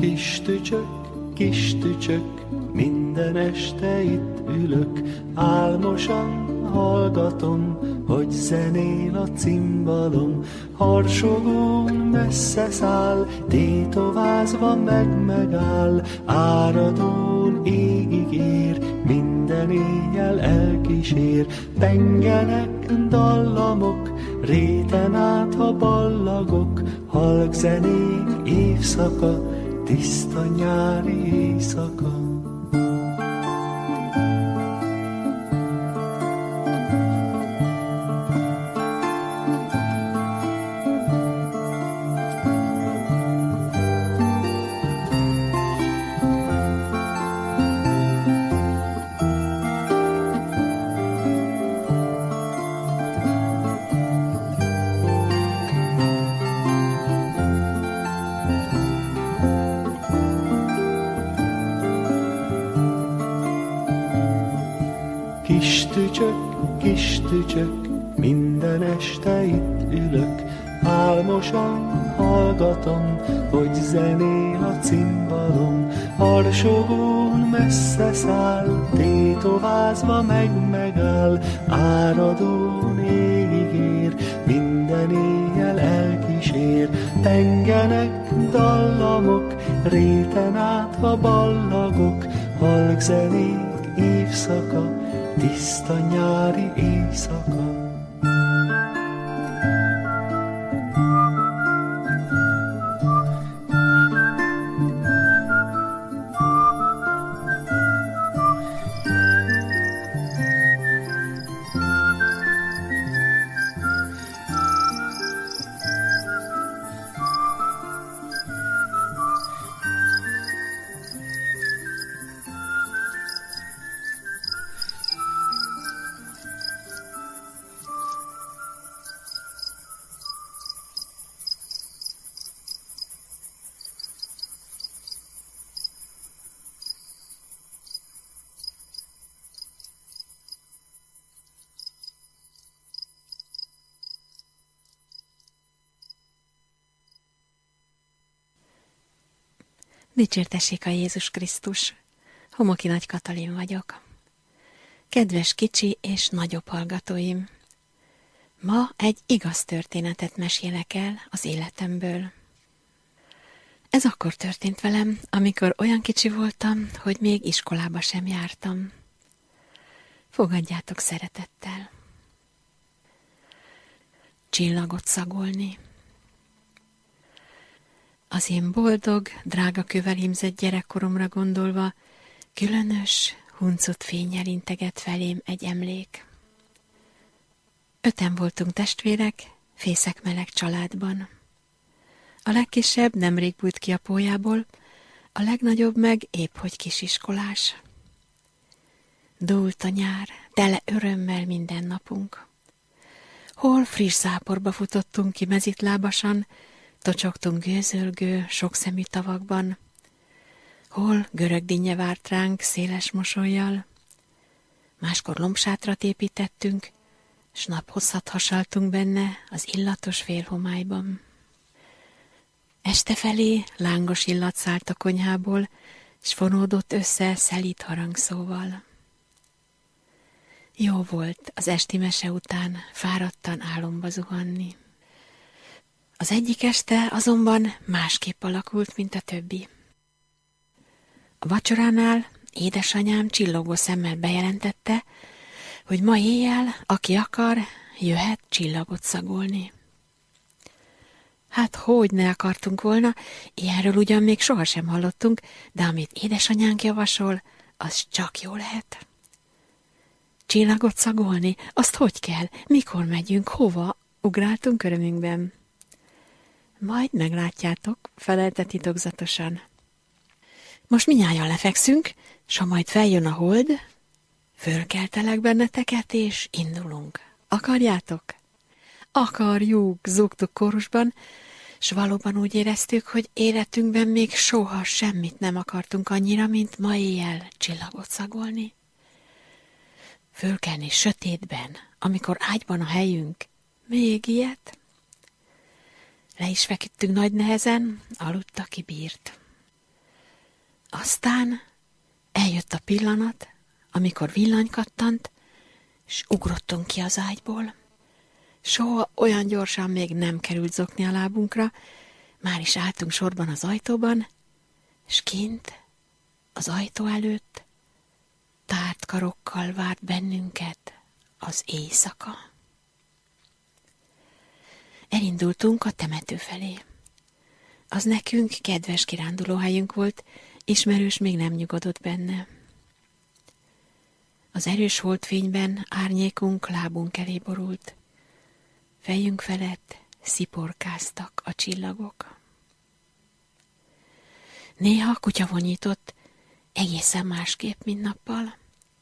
Kis tücsök, minden este itt ülök, álmosan hallgatom, hogy zenél a cimbalom. Harsogón messze száll, tétovázva megáll, áradón égig ér, minden éjjel elkísér. Pengenek dallamok, réten át ha ballagok, halk zenék évszaka, tiszta nyári éjszaka. Kis tücsök, minden este itt ülök, álmosan hallgatom, hogy zenél a cimbalom. Harsogón messze száll, tétovázva megáll, áradón égig ér, minden éjjel elkísér. Pengenek dallamok, réten át ha ballagok, halk zenék évszaka, tiszta nyári éjszaka. Dicsértessék a Jézus Krisztus! Homoki Nagy Katalin vagyok. Kedves kicsi és nagyobb hallgatóim! Ma egy igaz történetet mesélek el az életemből. Ez akkor történt velem, amikor olyan kicsi voltam, hogy még iskolába sem jártam. Fogadjátok szeretettel. Csillagot szagolni. Az én boldog, drága kővel hímzett gyerekkoromra gondolva, különös, huncut fénnyel integet felém egy emlék. 5-en voltunk testvérek, fészek-meleg családban. A legkisebb nemrég bújt ki a pólyából, a legnagyobb meg épp hogy kisiskolás. Dúlt a nyár, tele örömmel minden napunk. Hol friss záporba futottunk ki mezitlábasan, tocsogtunk gőzölgő, sokszemű tavakban, hol görög dinnye várt ránk széles mosollyal, máskor lombsátrat építettünk, s naphosszat hasaltunk benne az illatos félhomályban. Este felé lángos illat szállt a konyhából, s fonódott össze szelíd harangszóval. Jó volt az esti mese után fáradtan álomba zuhanni. Az egyik este azonban másképp alakult, mint a többi. A vacsoránál édesanyám csillogó szemmel bejelentette, hogy ma éjjel, aki akar, jöhet csillagot szagolni. Hát hogy ne akartunk volna, ilyenről ugyan még sohasem hallottunk, de amit édesanyánk javasol, az csak jó lehet. Csillagot szagolni? Azt hogy kell? Mikor megyünk? Hova? Ugráltunk örömünkben. Majd meglátjátok, felelte titokzatosan. Most mindnyájan lefekszünk, s ha majd feljön a hold, fölkeltelek benneteket, és indulunk. Akarjátok? Akarjuk, zúgtuk kórusban, s valóban úgy éreztük, hogy életünkben még soha semmit nem akartunk annyira, mint ma éjjel csillagot szagolni. Fölkelni sötétben, amikor ágyban a helyünk, még ilyet? Le is feküdtünk nagy nehezen, aludt, aki bírt. Aztán eljött a pillanat, amikor villany kattant, és ugrottunk ki az ágyból. Soha olyan gyorsan még nem került zokni a lábunkra, már is álltunk sorban az ajtóban, és kint, az ajtó előtt, tárt karokkal várt bennünket az éjszaka. Elindultunk a temető felé. Az nekünk kedves kirándulóhelyünk volt, ismerős még nem nyugodott benne. Az erős holdfényben árnyékunk lábunk elé borult. Fejünk felett sziporkáztak a csillagok. Néha kutya vonyított, egészen másképp, mint nappal.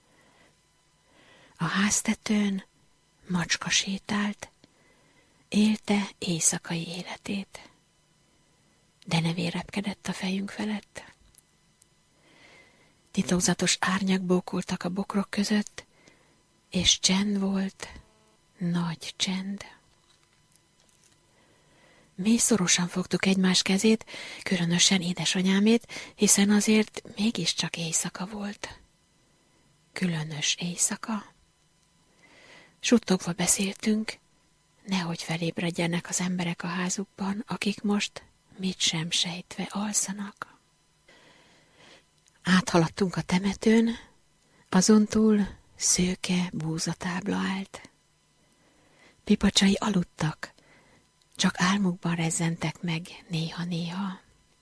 A háztetőn macska sétált, élte éjszakai életét, de ne vérepkedett a fejünk felett. Titokzatos árnyak bókoltak a bokrok között, és csend volt, nagy csend. Mi szorosan fogtuk egymás kezét, különösen édesanyámét, hiszen azért mégiscsak éjszaka volt. Különös éjszaka. Suttogva beszéltünk, nehogy felébredjenek az emberek a házukban, akik most mit sem sejtve alszanak. Áthaladtunk a temetőn, azon túl szőke búzatábla állt. Pipacsai aludtak, csak álmukban rezzentek meg néha-néha.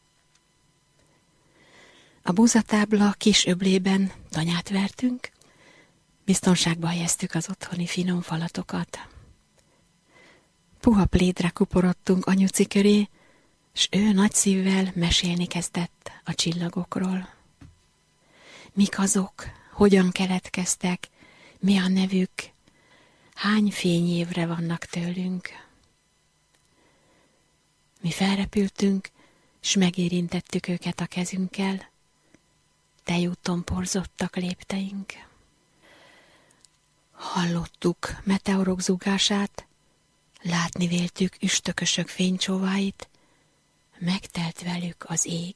A búzatábla kis öblében tanyát vertünk, biztonságba helyeztük az otthoni finom falatokat. Puha plédre kuporodtunk anyuci köré, s ő nagy szívvel mesélni kezdett a csillagokról. Mik azok, hogyan keletkeztek, mi a nevük, hány fényévre vannak tőlünk. Mi felrepültünk, s megérintettük őket a kezünkkel, tejúton porzottak lépteink. Hallottuk meteorok zúgását, látni véltük üstökösök fénycsóváit, megtelt velük az ég.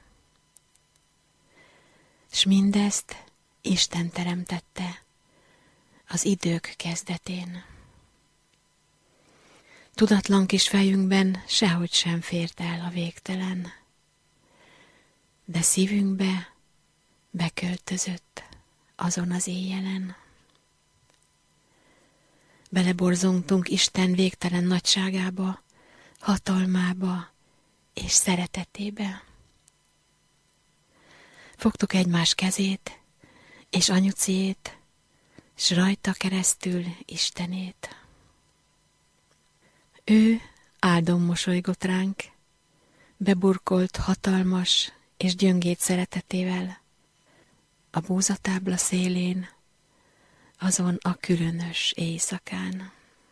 S mindezt Isten teremtette az idők kezdetén. Tudatlan kis fejünkben sehogy sem fért el a végtelen, de szívünkbe beköltözött azon az éjjelen. Beleborzongtunk Isten végtelen nagyságába, hatalmába és szeretetébe. Fogtuk egymás kezét és anyuciét, s rajta keresztül Istenét. Ő áldon mosolygott ránk, beburkolt hatalmas és gyöngét szeretetével a búzatábla szélén, azon a különös éjszakán.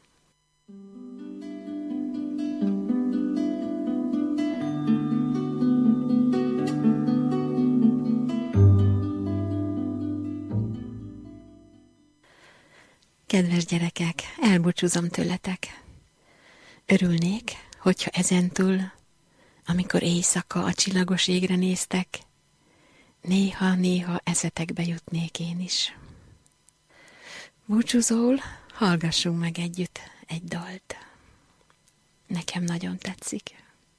Kedves gyerekek, elbúcsúzom tőletek. Örülnék, hogyha ezentúl, amikor éjszaka a csillagos égre néztek, néha-néha eszetekbe jutnék én is. Búcsúzól hallgassunk meg együtt egy dalt. Nekem nagyon tetszik.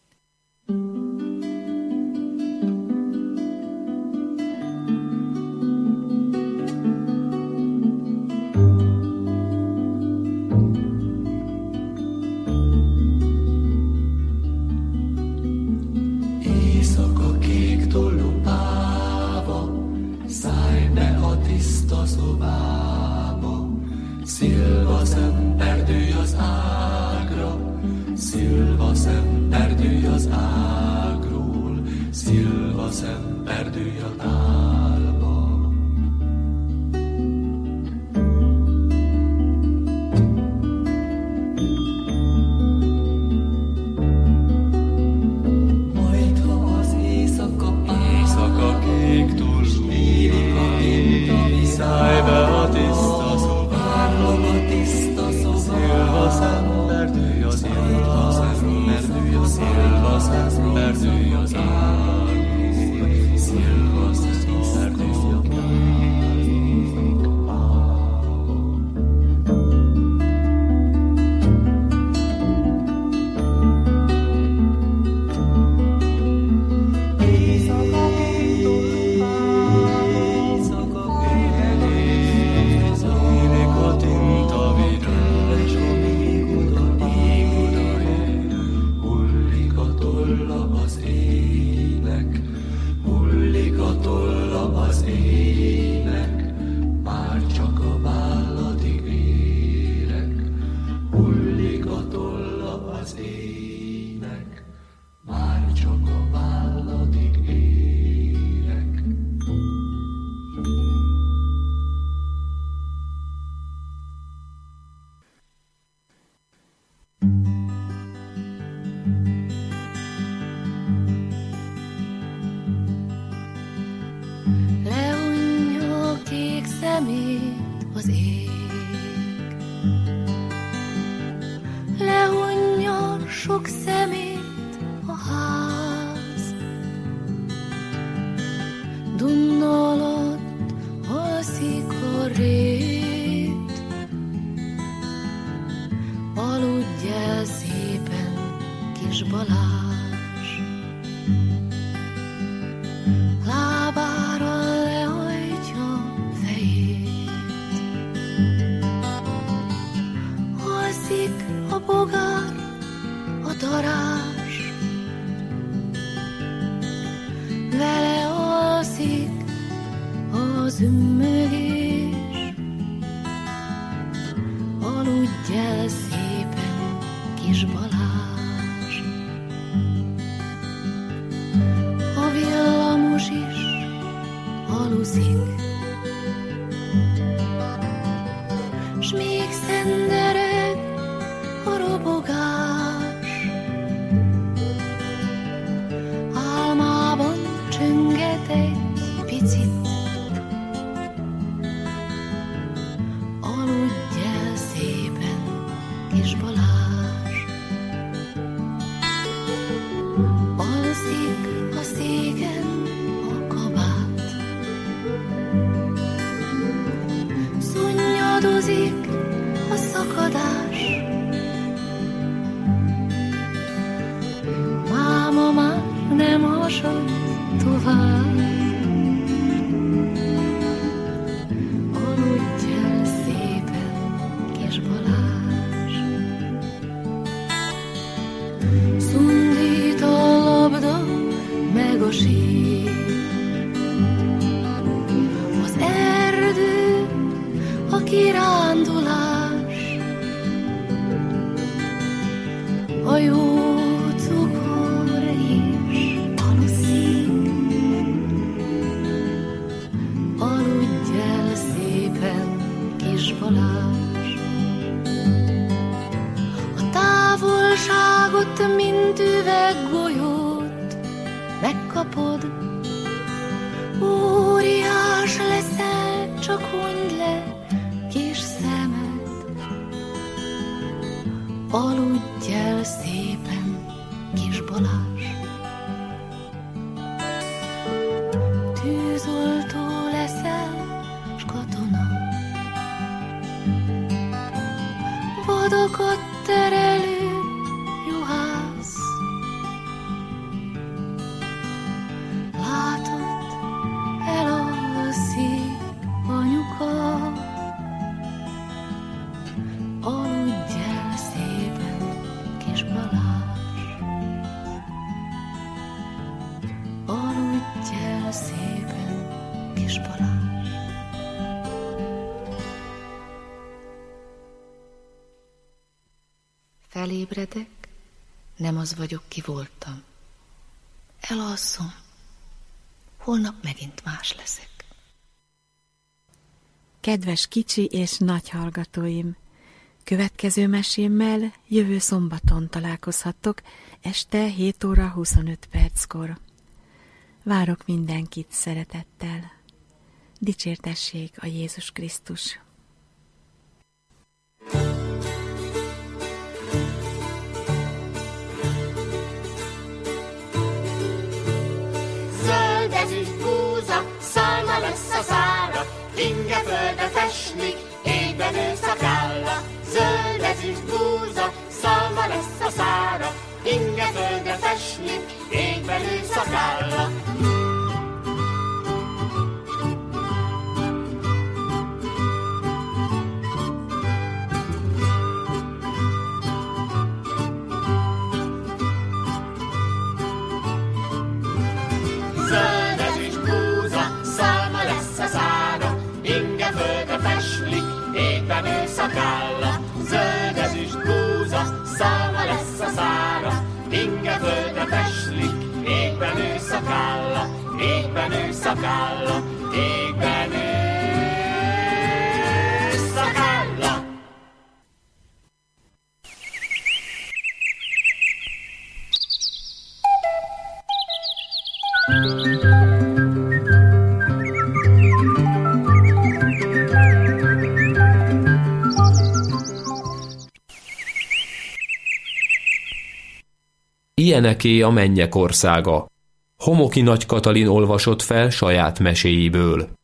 Éjszaka kék tulupába, szállj be a tiszta szobába, szilva szemperdülj az ágra, szilva szemperdülj az ágról, szilva szemperdülj a tálba. Majd ha az éjszaka kék tulupába, szállj be a tiszta szobába, szilva szemperdülj az ágra, szilva szemperdülj az ágról, szilva ének, már csak a válladig érek. Lehunja a kék szemét az ég, lehunja sok szemét a ház, Duna alatt alszik a rét, aludj el szépen, kis Balázs. Lábára lehajtja fejét, alszik a bogár, a darázs, vele alszik az ümmögés, aludj el szépen, kis Balázs. A villamos is aluszik, s még szendereg a robogás. Álmában csönget egy picit, aludj el szépen, kis Balázs. Alszik a széken a kabát, szunnyadozik a szakadás. Máma már nem hasad tovább, aludj el szépen, kis Balázs. Szundít a labda, meg a sír, az erdő, a kirándulás, a jó cukor is aluszik, aludj el szépen, kis Balázs. A távolságot, mint üveggolyót megkapod, óriás leszel, csak hunyd le, kis szemed, aludj el szépen, kis Balázs. Tűzoltó leszel, s katona, vadakat terelő juhász. Látod, elalszik anyuka, aludj el szépen, kis Balázs. Aludj el szépen, kis Balázs. Felébredek, nem az vagyok, ki voltam. Elalszom, holnap megint más leszek. Kedves kicsi és nagy hallgatóim! Következő mesémmel jövő szombaton találkozhattok, este 7 óra 25 perckor. Várok mindenkit szeretettel. Dicsértessék a Jézus Krisztus! Zöldezüst búza, szalma lesz a szára, inge földre festnik, égben ő szakálla. Zöldezüst búza, szalma lesz a szára, inge földre festnik, égben ő szakálla. Zöldezüst búza, szalma lesz a szára, inge földre festnik, égben ő szakálla. Zöldezüst búza, szalma lesz a szára, szakálla, égben ősz szakálla. Ilyeneké a mennyek országa. Homoki Nagy Katalin olvasott fel saját meséiből.